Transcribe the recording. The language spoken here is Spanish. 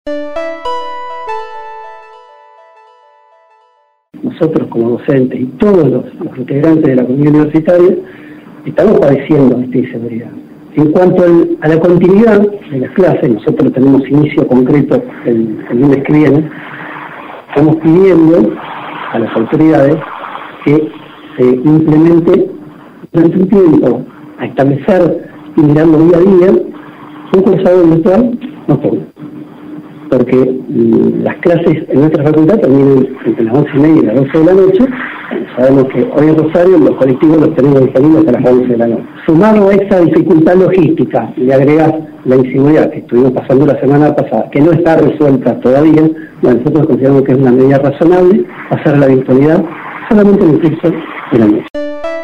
Nosotros como docentes y todos los integrantes de la comunidad universitaria estamos padeciendo esta inseguridad. En cuanto a la continuidad de las clases, nosotros tenemos inicio concreto el lunes que viene, estamos pidiendo a las autoridades que se implemente durante un tiempo a establecer y mirando día a día un cursado virtual nocturno, porque las clases en nuestra facultad terminan entre las 11:30 y las 12 de la noche. Sabemos que hoy en Rosario los colectivos los tenemos disponibles hasta las 11 de la noche. Sumado a esa dificultad logística, le agregás la inseguridad que estuvimos pasando la semana pasada, que no está resuelta todavía. Bueno, nosotros consideramos que es una medida razonable pasar a la virtualidad solamente en el curso de la noche.